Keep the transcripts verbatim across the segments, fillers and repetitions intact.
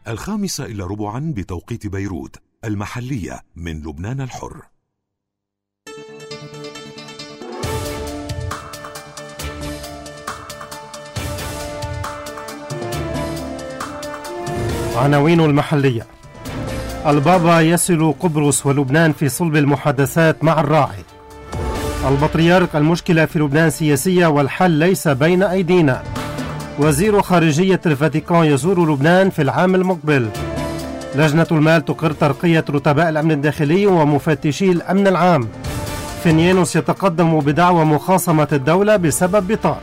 الخامسة إلا ربعا بتوقيت بيروت، المحلية من لبنان الحر. عناوين المحلية: البابا يصل قبرص ولبنان في صلب المحادثات مع الراعي. البطريرك: المشكلة في لبنان سياسية والحل ليس بين أيدينا. وزير خارجية الفاتيكان يزور لبنان في العام المقبل. لجنة المال تقر ترقية رتباء الأمن الداخلي ومفتشي الأمن العام. فينيانوس يتقدم بدعوى مخاصمة الدولة بسبب بطار.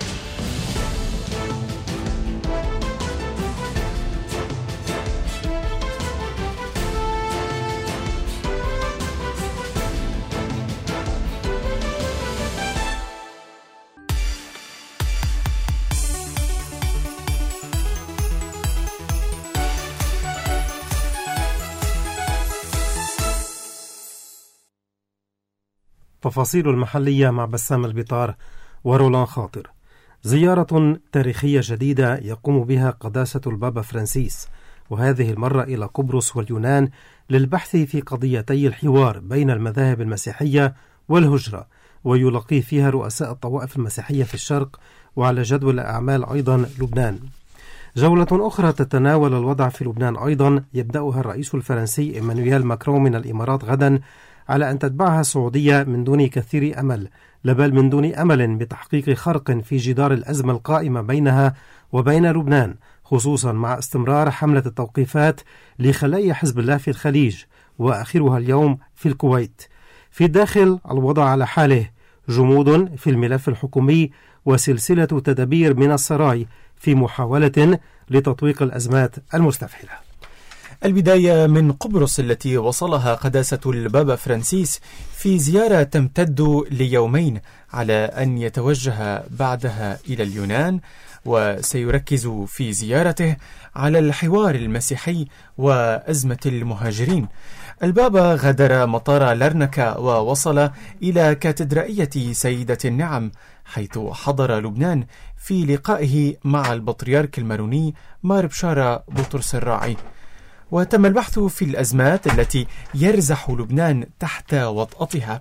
تفاصيل المحلية مع بسام البطار ورولان خاطر. زيارة تاريخية جديدة يقوم بها قداسة البابا فرانسيس، وهذه المرة إلى قبرص واليونان للبحث في قضيتي الحوار بين المذاهب المسيحية والهجرة، ويلقي فيها رؤساء الطوائف المسيحية في الشرق، وعلى جدول الأعمال أيضا لبنان. جولة أخرى تتناول الوضع في لبنان أيضا يبدأها الرئيس الفرنسي إيمانويل ماكرون من الإمارات غدا، على أن تتبعها السعودية من دون كثير أمل، بل من دون أمل بتحقيق خرق في جدار الأزمة القائمة بينها وبين لبنان، خصوصا مع استمرار حملة التوقيفات لخلايا حزب الله في الخليج، وآخرها اليوم في الكويت. في الداخل الوضع على حاله، جمود في الملف الحكومي وسلسلة تدابير من السراي في محاولة لتطويق الأزمات المستفحلة. البداية من قبرص التي وصلها قداسة البابا فرانسيس في زيارة تمتد ليومين، على أن يتوجه بعدها إلى اليونان، وسيركز في زيارته على الحوار المسيحي وأزمة المهاجرين. البابا غادر مطار لرنكا ووصل إلى كاتدرائية سيدة النعم، حيث حضر لبنان في لقائه مع البطريرك الماروني مار بشارة بطرس الراعي. وتم البحث في الأزمات التي يرزح لبنان تحت وطأتها.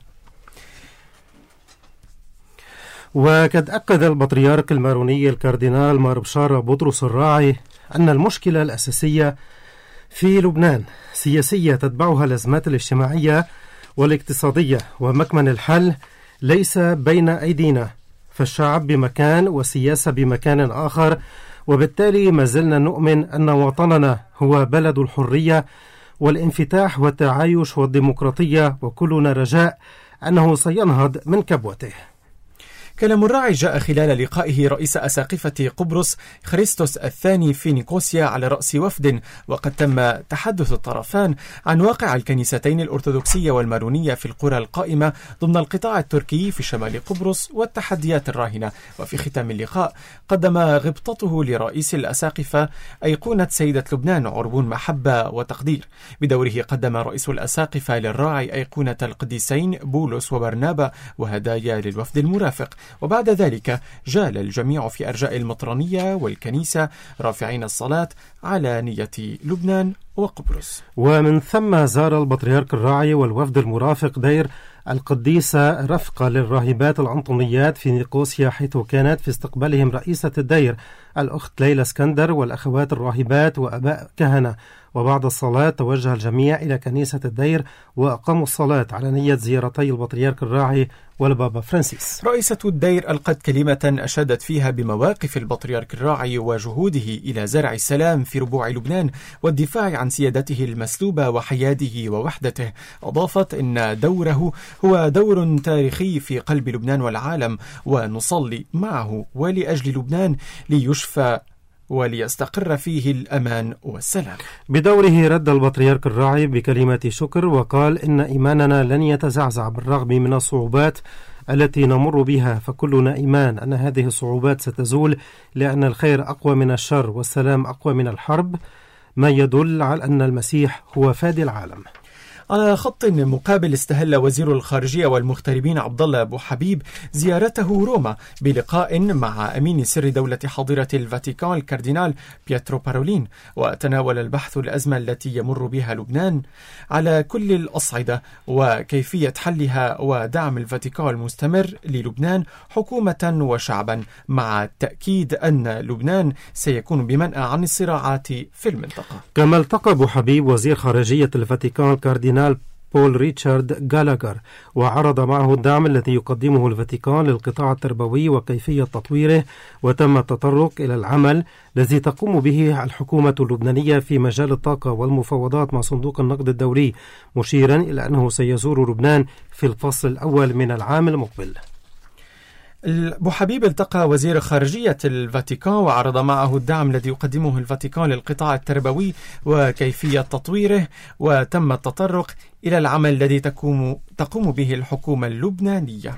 وقد أكد البطريرك الماروني الكاردينال مار بشارة بطرس الراعي أن المشكلة الأساسية في لبنان سياسية تتبعها الأزمات الاجتماعية والاقتصادية، ومكمن الحل ليس بين أيدينا، فالشعب بمكان والسياسة بمكان آخر، وبالتالي ما زلنا نؤمن أن وطننا هو بلد الحرية والانفتاح والتعايش والديمقراطية، وكلنا رجاء أنه سينهض من كبوته. كلام الراعي جاء خلال لقائه رئيس أساقفة قبرص خريستوس الثاني في نيقوسيا على رأس وفد، وقد تم تحدث الطرفان عن واقع الكنيستين الأرثوذكسية والمارونية في القرى القائمة ضمن القطاع التركي في شمال قبرص والتحديات الراهنة. وفي ختام اللقاء قدم غبطته لرئيس الأساقفة أيقونة سيدة لبنان عربون محبة وتقدير. بدوره قدم رئيس الأساقفة للراعي أيقونة القديسين بولس وبرنابا وهدايا للوفد المرافق. وبعد ذلك جال الجميع في أرجاء المطرانية والكنيسة رافعين الصلاة على نية لبنان وقبرص. ومن ثم زار البطريرك الراعي والوفد المرافق دير القديسة رفقة للراهبات الأنطونيات في نيقوسيا، حيث كانت في استقبالهم رئيسة الدير الأخت ليلى اسكندر والأخوات الراهبات وأباء كهنة. وبعد الصلاة توجه الجميع إلى كنيسة الدير وأقاموا الصلاة على نية زيارتي البطريرك الراعي والبابا فرانسيس. رئيسة الدير ألقت كلمة أشادت فيها بمواقف البطريرك الراعي وجهوده إلى زرع السلام في ربوع لبنان والدفاع عن سيادته المسلوبة وحياده ووحدته. أضافت إن دوره هو دور تاريخي في قلب لبنان والعالم، ونصلي معه ولأجل لبنان ليشفى وليستقر فيه الأمان والسلام. بدوره رد البطريرك الراعي بكلمة شكر وقال إن إيماننا لن يتزعزع بالرغم من الصعوبات التي نمر بها، فكلنا إيمان أن هذه الصعوبات ستزول، لأن الخير أقوى من الشر والسلام أقوى من الحرب، ما يدل على أن المسيح هو فادي العالم. على خط مقابل، استهل وزير الخارجية والمغتربين عبد الله أبو حبيب زيارته روما بلقاء مع أمين سر دولة حاضرة الفاتيكان الكاردينال بيترو بارولين، وتناول البحث الأزمة التي يمر بها لبنان على كل الأصعدة وكيفية حلها ودعم الفاتيكان المستمر للبنان حكومة وشعبا، مع التأكيد أن لبنان سيكون بمنأى عن الصراعات في المنطقة. كما التقى أبو حبيب وزير خارجية الفاتيكان الكاردينال بول ريتشارد جالاغر، وعرض معه الدعم الذي يقدمه الفاتيكان للقطاع التربوي وكيفية تطويره، وتم التطرق إلى العمل الذي تقوم به الحكومة اللبنانية في مجال الطاقة والمفاوضات مع صندوق النقد الدولي، مشيرا إلى أنه سيزور لبنان في الفصل الأول من العام المقبل. أبو حبيب التقى وزير خارجية الفاتيكان وعرض معه الدعم الذي يقدمه الفاتيكان للقطاع التربوي وكيفية تطويره، وتم التطرق إلى العمل الذي تقوم, تقوم به الحكومة اللبنانية.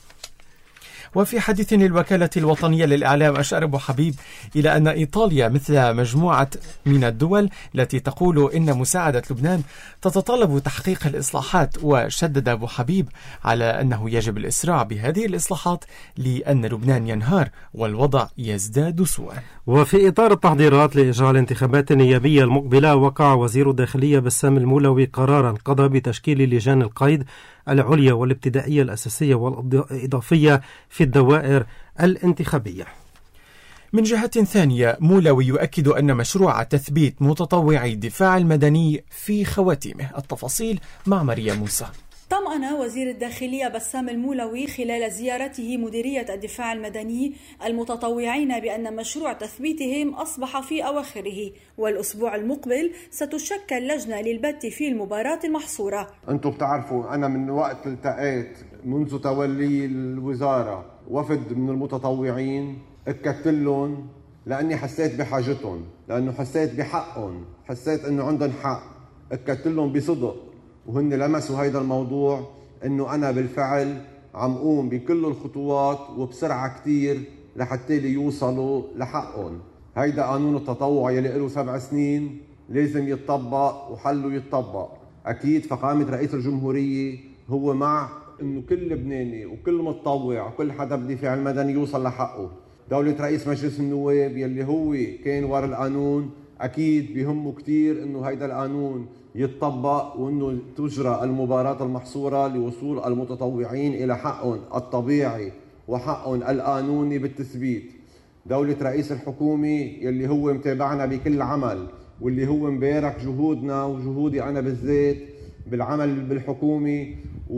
وفي حديث للوكالة الوطنية للإعلام، أشار أبو حبيب إلى أن إيطاليا مثل مجموعة من الدول التي تقول إن مساعدة لبنان تتطلب تحقيق الإصلاحات، وشدد أبو حبيب على أنه يجب الإسراع بهذه الإصلاحات لأن لبنان ينهار والوضع يزداد سوءا. وفي إطار التحضيرات لإجراء الانتخابات النيابية المقبلة، وقع وزير الداخلية بسام المولوي قرارا قضى بتشكيل لجان القيد العليا والابتدائية الأساسية والإضافية في الدوائر الانتخابية. من جهة ثانية، مولوي يؤكد أن مشروع تثبيت متطوعي الدفاع المدني في خواتيمه. التفاصيل مع مريم موسى. طمأن وزير الداخلية بسام المولوي خلال زيارته مديرية الدفاع المدني المتطوعين بأن مشروع تثبيتهم أصبح في أواخره، والأسبوع المقبل ستشكل لجنة للبت في المباراة المحصورة. أنتم بتعرفوا أنا من وقت التقيت منذ تولي الوزارة وفد من المتطوعين، اكدت لهم لأني حسيت بحاجتهم، لأنه حسيت بحقهم، حسيت أنه عندهم حق، اكدت لهم بصدق وهن لمسوا هيدا الموضوع انه انا بالفعل عم قوم بكل الخطوات وبسرعه كتير لحتى ليوصلوا لحقهم. هيدا قانون التطوع يلي له سبع سنين لازم يتطبق وحله يتطبق. اكيد فقامة رئيس الجمهورية هو مع انه كل لبناني وكل متطوع وكل حدا بالدفاع المدني يوصل لحقه. دولة رئيس مجلس النواب يلي هو كان ورا القانون اكيد بيهمه كتير انه هيدا القانون يتطبق وانه تجرى المباراة المحصورة لوصول المتطوعين الى حقهم الطبيعي وحقهم القانوني بالتثبيت. دولة رئيس الحكومة يلي هو متابعنا بكل عمل واللي هو مبارك جهودنا وجهودي انا بالذات بالعمل بالحكومة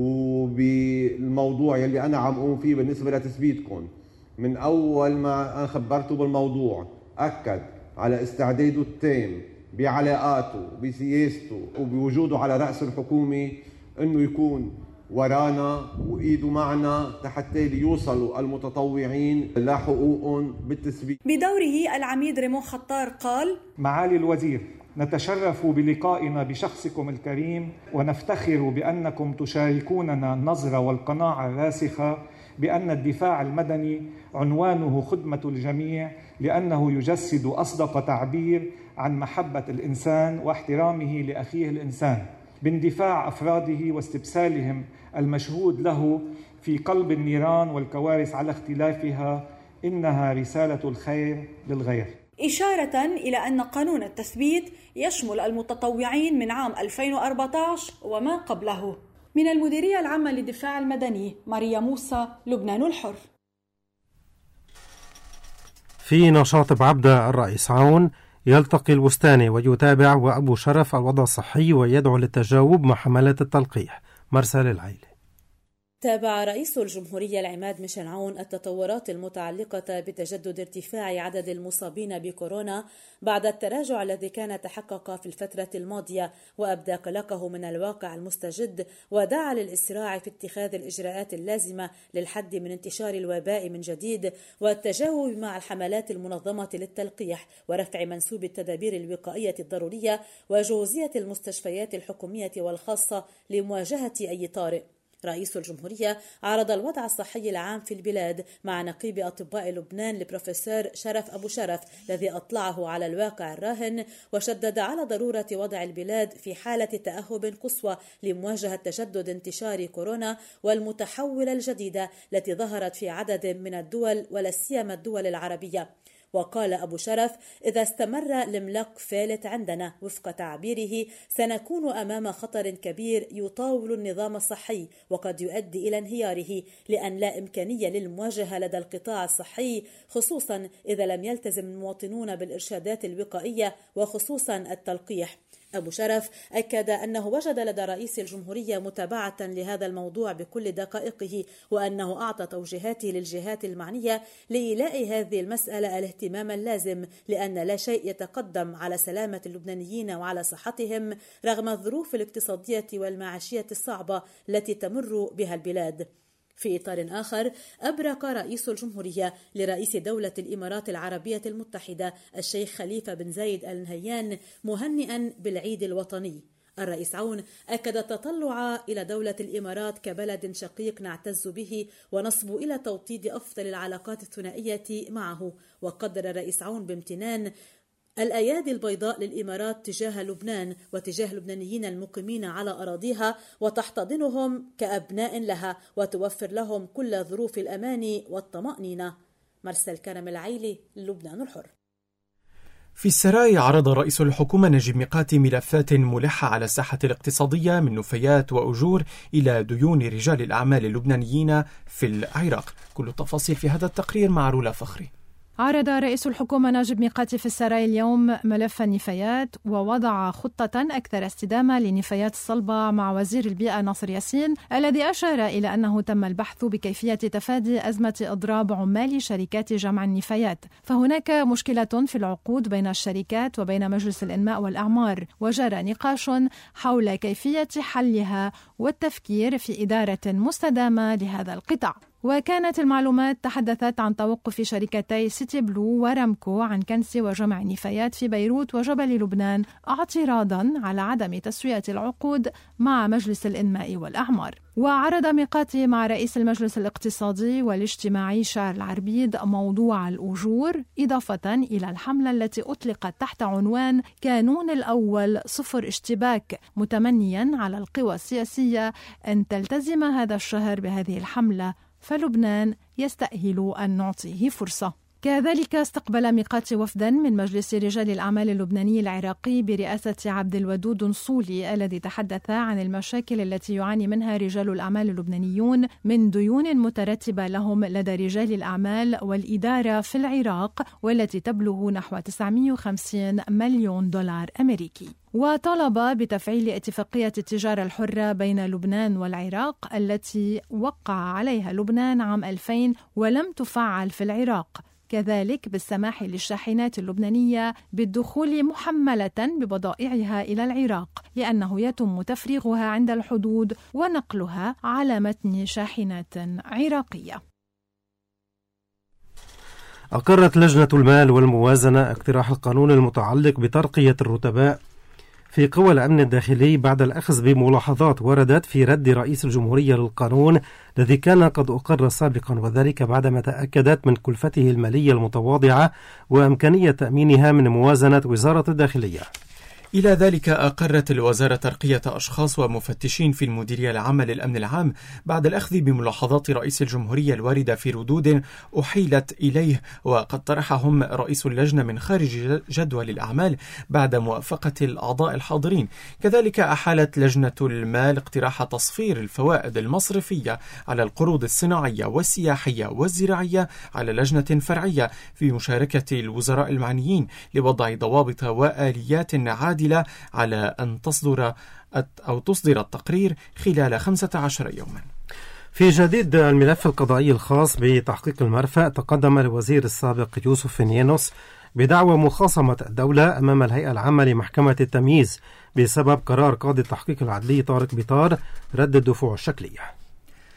وبالموضوع يلي انا عم قوم فيه بالنسبة لتثبيتكم. من اول ما انا خبرته بالموضوع اكد على استعداده التام بعلاقاته بسياسته وبوجوده على رأس الحكومة انه يكون ورانا وايده معنا حتى ليوصلوا المتطوعين لحقوقهم بالتثبيت. بدوره العميد ريمون خطار قال: معالي الوزير، نتشرف بلقائنا بشخصكم الكريم ونفتخر بأنكم تشاركوننا النظرة والقناعة الراسخة بأن الدفاع المدني عنوانه خدمة الجميع، لأنه يجسد أصدق تعبير عن محبة الإنسان واحترامه لأخيه الإنسان، باندفاع أفراده واستبسالهم المشهود له في قلب النيران والكوارث على اختلافها. إنها رسالة الخير للغير. إشارة إلى أن قانون التثبيت يشمل المتطوعين من عام ألفين وأربعة عشر وما قبله. من المديرية العامة للدفاع المدني، ماريا موسى، لبنان الحر. في نشاط بعبدة، الرئيس عون يلتقي البستاني ويتابع وأبو شرف الوضع الصحي ويدعو للتجاوب مع حملات التلقيح. مرسل العيلة. تابع رئيس الجمهورية العماد ميشيل عون التطورات المتعلقة بتجدد ارتفاع عدد المصابين بكورونا بعد التراجع الذي كان تحقق في الفترة الماضية، وأبدى قلقه من الواقع المستجد، ودعا للإسراع في اتخاذ الإجراءات اللازمة للحد من انتشار الوباء من جديد، والتجاوب مع الحملات المنظمة للتلقيح، ورفع منسوب التدابير الوقائية الضرورية، وجوزية المستشفيات الحكومية والخاصة لمواجهة أي طارئ. رئيس الجمهورية عرض الوضع الصحي العام في البلاد مع نقيب أطباء لبنان البروفيسور شرف أبو شرف الذي أطلعه على الواقع الراهن، وشدد على ضرورة وضع البلاد في حالة تأهب قصوى لمواجهة تجدد انتشار كورونا والمتحولة الجديدة التي ظهرت في عدد من الدول ولا سيما الدول العربية. وقال أبو شرف: إذا استمر الملق فالت عندنا وفق تعبيره سنكون أمام خطر كبير يطاول النظام الصحي وقد يؤدي إلى انهياره، لأن لا إمكانية للمواجهة لدى القطاع الصحي، خصوصا إذا لم يلتزم المواطنون بالإرشادات الوقائية وخصوصا التلقيح. أبو شرف أكد أنه وجد لدى رئيس الجمهورية متابعة لهذا الموضوع بكل دقائقه، وأنه أعطى توجيهاته للجهات المعنية لإيلاء هذه المسألة الاهتمام اللازم، لأن لا شيء يتقدم على سلامة اللبنانيين وعلى صحتهم رغم الظروف الاقتصادية والمعيشية الصعبة التي تمر بها البلاد. في إطار آخر، أبرق رئيس الجمهورية لرئيس دولة الإمارات العربية المتحدة الشيخ خليفة بن زايد آل نهيان مهنئا بالعيد الوطني. الرئيس عون أكد التطلع إلى دولة الإمارات كبلد شقيق نعتز به ونصب إلى توطيد أفضل العلاقات الثنائية معه، وقدر الرئيس عون بامتنان الأيادي البيضاء للإمارات تجاه لبنان وتجاه اللبنانيين المقيمين على أراضيها، وتحتضنهم كأبناء لها وتوفر لهم كل ظروف الأمان والطمأنينة. مرسل كرم العيلي، لبنان الحر. في السراي عرض رئيس الحكومة نجيب ميقاتي ملفات ملحة على الساحة الاقتصادية من نفايات وأجور إلى ديون رجال الأعمال اللبنانيين في العراق. كل التفاصيل في هذا التقرير مع رولا فخري. عرض رئيس الحكومة نجيب ميقاتي في السراي اليوم ملف النفايات، ووضع خطة أكثر استدامة للنفايات الصلبة مع وزير البيئة ناصر ياسين، الذي أشار إلى أنه تم البحث بكيفية تفادي أزمة إضراب عمال شركات جمع النفايات، فهناك مشكلة في العقود بين الشركات وبين مجلس الإنماء والأعمار، وجرى نقاش حول كيفية حلها والتفكير في إدارة مستدامة لهذا القطاع. وكانت المعلومات تحدثت عن توقف شركتي سيتي بلو ورامكو عن كنس وجمع النفايات في بيروت وجبل لبنان اعتراضا على عدم تسوية العقود مع مجلس الإنماء والأعمار. وعرض ميقاتي مع رئيس المجلس الاقتصادي والاجتماعي شارل العربيد موضوع الأجور، إضافة إلى الحملة التي أطلقت تحت عنوان كانون الأول صفر اشتباك، متمنيا على القوى السياسية أن تلتزم هذا الشهر بهذه الحملة، فلبنان يستأهل أن نعطيه فرصة. كذلك استقبل ميقاتي وفدا من مجلس رجال الأعمال اللبناني العراقي برئاسة عبد الودود نصولي، الذي تحدث عن المشاكل التي يعاني منها رجال الأعمال اللبنانيون من ديون مترتبة لهم لدى رجال الأعمال والإدارة في العراق، والتي تبلغ نحو تسعمائة وخمسين مليون دولار أمريكي. وطلب بتفعيل اتفاقية التجارة الحرة بين لبنان والعراق التي وقع عليها لبنان عام ألفين ولم تفعل في العراق، كذلك بالسماح للشاحنات اللبنانية بالدخول محملة ببضائعها إلى العراق، لأنه يتم تفريغها عند الحدود ونقلها على متن شاحنات عراقية. أقرت لجنة المال والموازنة اقتراح القانون المتعلق بترقية الرتباء في قوى الأمن الداخلي بعد الأخذ بملاحظات وردت في رد رئيس الجمهورية للقانون الذي كان قد أقر سابقا، وذلك بعدما تأكدت من كلفته المالية المتواضعة وإمكانية تأمينها من موازنة وزارة الداخلية. إلى ذلك أقرت الوزارة ترقية أشخاص ومفتشين في المديرية العامة للأمن العام بعد الأخذ بملاحظات رئيس الجمهورية الواردة في ردود أحيلت إليه، وقد طرحهم رئيس اللجنة من خارج جدول الأعمال بعد موافقة الأعضاء الحاضرين. كذلك أحالت لجنة المال اقتراح تصفير الفوائد المصرفية على القروض الصناعية والسياحية والزراعية على لجنة فرعية في مشاركة الوزراء المعنيين لوضع ضوابط وآليات عادلة على أن تصدر أو تصدر التقرير خلال خمسة عشر يوما. في جديد الملف القضائي الخاص بتحقيق المرفأ، تقدم الوزير السابق يوسف فينيانوس بدعوى مخاصمة الدولة أمام الهيئة العامة لمحكمة التمييز بسبب قرار قاضي التحقيق العدلي طارق بيطار رد الدفوع الشكلية.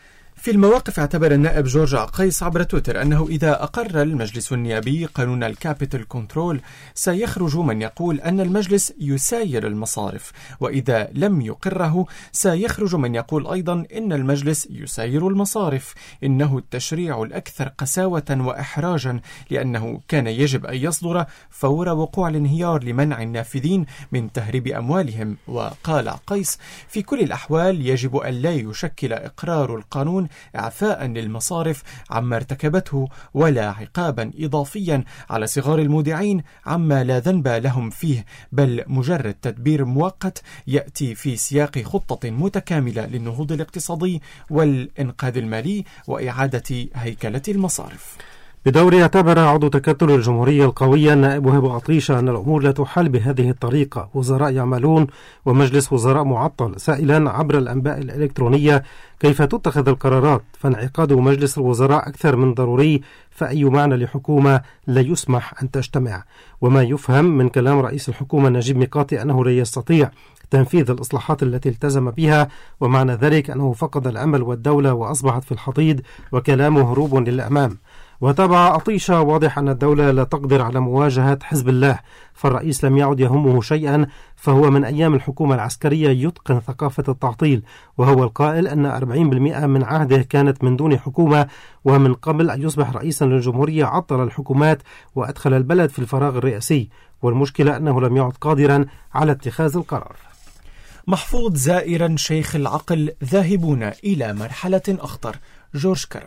في المواقف اعتبر النائب جورج عقيس عبر تويتر أنه إذا أقر المجلس النيابي قانون الكابيتال كنترول سيخرج من يقول أن المجلس يساير المصارف، وإذا لم يقره سيخرج من يقول أيضا إن المجلس يساير المصارف. إنه التشريع الأكثر قساوة وإحراجا، لأنه كان يجب أن يصدر فور وقوع الانهيار لمنع النافذين من تهريب أموالهم. وقال عقيس: في كل الأحوال يجب أن لا يشكل إقرار القانون إعفاء للمصارف عما ارتكبته، ولا عقابا إضافيا على صغار المودعين عما لا ذنب لهم فيه، بل مجرد تدبير مؤقت يأتي في سياق خطة متكاملة للنهوض الاقتصادي والإنقاذ المالي وإعادة هيكلة المصارف. بدوره اعتبر عضو تكتل الجمهورية القوية النائب وهب عطيشة أن الأمور لا تحل بهذه الطريقة، وزراء يعملون ومجلس وزراء معطل، سائلا عبر الأنباء الإلكترونية كيف تتخذ القرارات، فانعقاد مجلس الوزراء أكثر من ضروري، فأي معنى لحكومة لا يسمح أن تجتمع. وما يفهم من كلام رئيس الحكومة نجيب ميقاتي أنه لا يستطيع تنفيذ الإصلاحات التي التزم بها، ومعنى ذلك أنه فقد الأمل والدولة وأصبحت في الحضيض وكلامه هروب للأمام. وتابع عطيشة: واضح أن الدولة لا تقدر على مواجهة حزب الله، فالرئيس لم يعد يهمه شيئا، فهو من أيام الحكومة العسكرية يتقن ثقافة التعطيل، وهو القائل أن أربعين بالمئة من عهده كانت من دون حكومة، ومن قبل أن يصبح رئيسا للجمهورية عطل الحكومات وأدخل البلد في الفراغ الرئاسي، والمشكلة أنه لم يعد قادرا على اتخاذ القرار. محفوظ زائرا شيخ العقل ذاهبون إلى مرحلة أخطر. جورج كرم.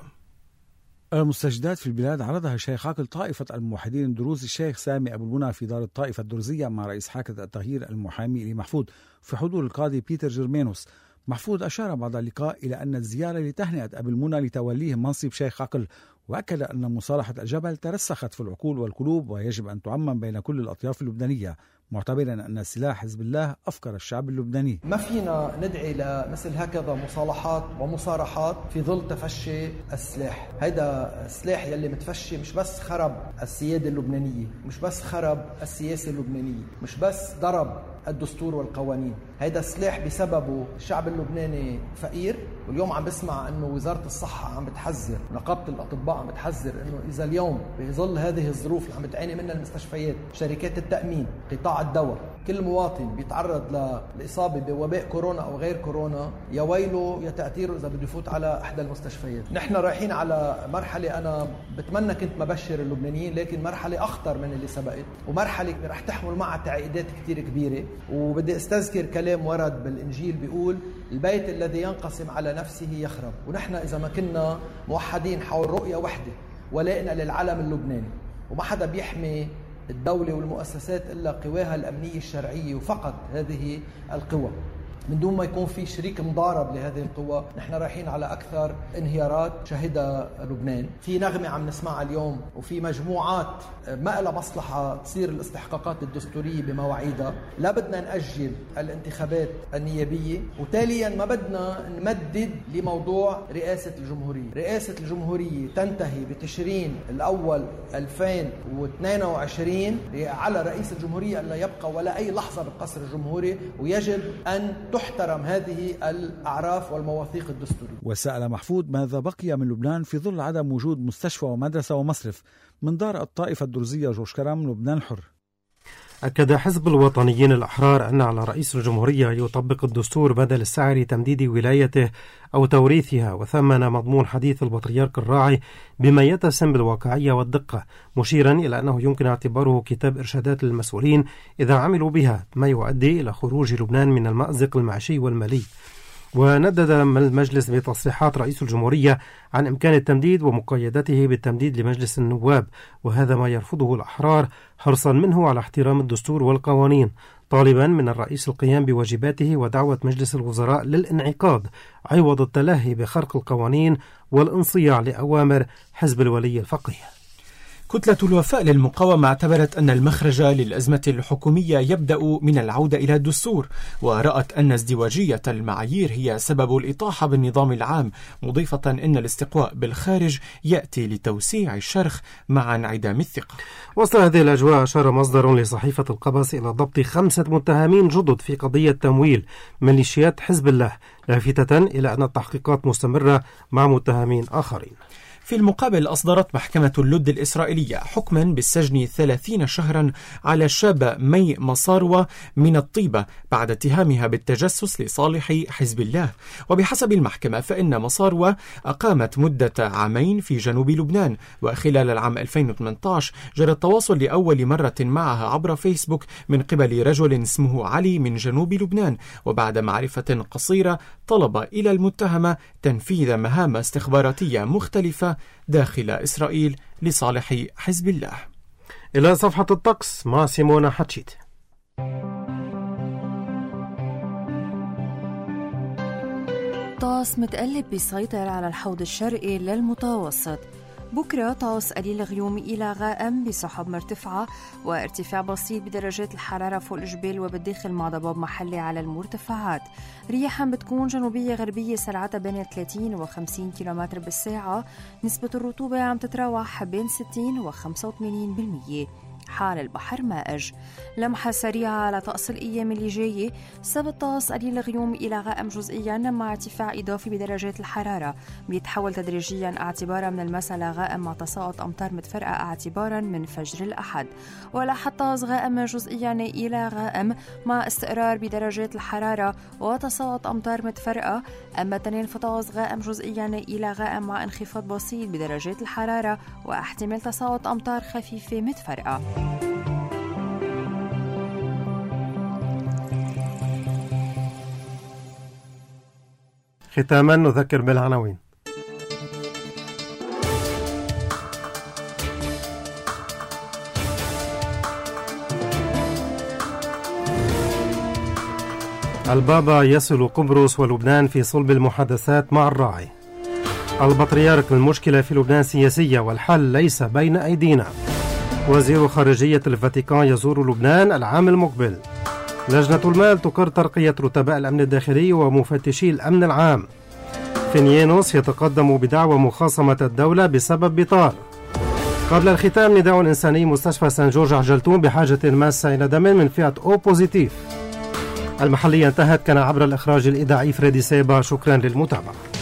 المستجدات في البلاد عرضها شيخ عقل طائفة الموحدين الدروز الشيخ سامي أبو البنى في دار الطائفة الدرزية مع رئيس حركة التغيير المحامي إلي محفوظ في حضور القاضي بيتر جيرمينوس. محفوظ أشار بعد اللقاء إلى أن الزيارة لتهنئة أبو البنى لتوليه منصب شيخ عقل، وأكد أن مصالحة الجبل ترسخت في العقول والقلوب ويجب أن تعمم بين كل الأطياف اللبنانية، معتبرا أن سلاح حزب الله أفكر الشعب اللبناني. ما فينا ندعي لمثل هكذا مصالحات ومصارحات في ظل تفشي السلاح. هيدا السلاح يلي متفشي مش بس خرب السيادة اللبنانية، مش بس خرب السياسة اللبنانية، مش بس ضرب الدستور والقوانين، هيدا السلاح بسببه الشعب اللبناني فقير. واليوم عم بسمع انه وزارة الصحة عم بتحذر، نقابة الأطباء عم بتحذر انه اذا اليوم بظل هذه الظروف اللي عم بتعاني منها المستشفيات، شركات التأمين، قطاع الدواء، كل مواطن بيتعرض للإصابة بوباء كورونا او غير كورونا، يا ويله يا تأثيره اذا بده يفوت على احدى المستشفيات. نحن رايحين على مرحلة انا بتمنى كنت مبشر اللبنانيين، لكن مرحلة اخطر من اللي سبقت، ومرحلة رح تحمل معها تعقيدات كتير كبيرة. وبدي استذكر كلام ورد بالإنجيل بيقول: البيت الذي ينقسم على نفسه يخرب. ونحن إذا ما كنا موحدين حول رؤية وحدة ولائنا للعالم اللبناني، وما حدا بيحمي الدولة والمؤسسات إلا قواها الأمنية الشرعية وفقط هذه القوى، من دون ما يكون في شريك مضارب لهذه القوى، نحن رايحين على أكثر انهيارات شهدها لبنان. في نغمة عم نسمعها اليوم، وفي مجموعات ما لها مصلحة تصير الاستحقاقات الدستورية بمواعيدها. لا بدنا نأجل الانتخابات النيابية، وتاليا ما بدنا نمدد لموضوع رئاسة الجمهورية. رئاسة الجمهورية تنتهي بتشرين الأول ألفين واثنين وعشرين، على رئيس الجمهورية أن لا يبقى ولا أي لحظة بالقصر الجمهوري، ويجب أن تحترم هذه الأعراف والمواثيق الدستورية. وسأل محفوظ ماذا بقي من لبنان في ظل عدم وجود مستشفى ومدرسة ومصرف. من دار الطائفة الدرزية جورج كرم، لبنان حر. أكد حزب الوطنيين الأحرار أن على رئيس الجمهورية يطبق الدستور بدل السعي لتمديد ولايته أو توريثها، وثمن مضمون حديث البطريرك الراعي بما يتسم بالواقعية والدقة، مشيرا إلى أنه يمكن اعتباره كتاب إرشادات للمسؤولين إذا عملوا بها، ما يؤدي إلى خروج لبنان من المأزق المعيشي والمالي. وندد المجلس بتصريحات رئيس الجمهورية عن إمكان التمديد ومقايدته بالتمديد لمجلس النواب، وهذا ما يرفضه الأحرار حرصا منه على احترام الدستور والقوانين، طالبا من الرئيس القيام بواجباته ودعوة مجلس الوزراء للانعقاد عوض التلهي بخرق القوانين والانصياع لأوامر حزب الولي الفقيه. كتلة الوفاء للمقاومة اعتبرت أن المخرج للأزمة الحكومية يبدأ من العودة إلى الدستور، ورأت أن ازدواجية المعايير هي سبب الإطاحة بالنظام العام، مضيفة أن الاستقواء بالخارج يأتي لتوسيع الشرخ مع انعدام الثقة. وسط هذه الأجواء أشار مصدر لصحيفة القبس إلى ضبط خمسة متهمين جدد في قضية تمويل ميليشيات حزب الله، لافتة إلى أن التحقيقات مستمرة مع متهمين آخرين. في المقابل أصدرت محكمة اللد الإسرائيلية حكما بالسجن ثلاثين شهرا على الشابة مي مصاروة من الطيبة بعد اتهامها بالتجسس لصالح حزب الله. وبحسب المحكمة فإن مصاروة أقامت مدة عامين في جنوب لبنان، وخلال العام ألفين وثمانية عشر جرى التواصل لأول مرة معها عبر فيسبوك من قبل رجل اسمه علي من جنوب لبنان، وبعد معرفة قصيرة طلب إلى المتهمة تنفيذ مهام استخباراتية مختلفة داخل إسرائيل لصالح حزب الله. إلى صفحة الطقس مع سيمونا حتشيت. طقس متقلب بيسيطر على الحوض الشرقي للمتوسط. بكرة طقس قليل غيوم إلى غائم بسحب مرتفعة وارتفاع بسيط بدرجات الحرارة فوق الجبال وبالداخل مع ضباب محلي على المرتفعات. رياحا بتكون جنوبية غربية سرعتها بين ثلاثين و خمسين كيلومتر بالساعة. نسبة الرطوبة عم تتراوح بين ستين و خمسة وثمانين بالمية. حال البحر مائج. لمحة سريعة على طقس الأيام اللي جاية. سبت طقس قليل غيوم إلى غائم جزئيا مع ارتفاع إضافي بدرجات الحرارة، بيتحول تدريجيا اعتبارا من المساء لغائم مع تساقط أمطار متفرقة اعتبارا من فجر الأحد. ولاحظ طقس غائم جزئيا إلى غائم مع استقرار بدرجات الحرارة وتساقط أمطار متفرقة. أما تنين فطقس غائم جزئيا إلى غائم مع انخفاض بسيط بدرجات الحرارة واحتمال تساقط أمطار خفيفة متفرقة. ختاما نذكر بالعناوين. البابا يصل قبرص ولبنان في صلب المحادثات مع الراعي. البطريرك: المشكلة في لبنان سياسية والحل ليس بين أيدينا. وزير خارجية الفاتيكان يزور لبنان العام المقبل. لجنة المال تقر ترقية رتباء الأمن الداخلي ومفتشي الأمن العام. فينيانوس يتقدم بدعوى مخاصمة الدولة بسبب بطار. قبل الختام نداء إنساني: مستشفى سان جورج عجلتون بحاجة ماسة إلى دم من فئة أو بوزيتيف. المحلية انتهت، كان عبر الإخراج الإذاعي فريدي سيبا. شكرا للمتابعة.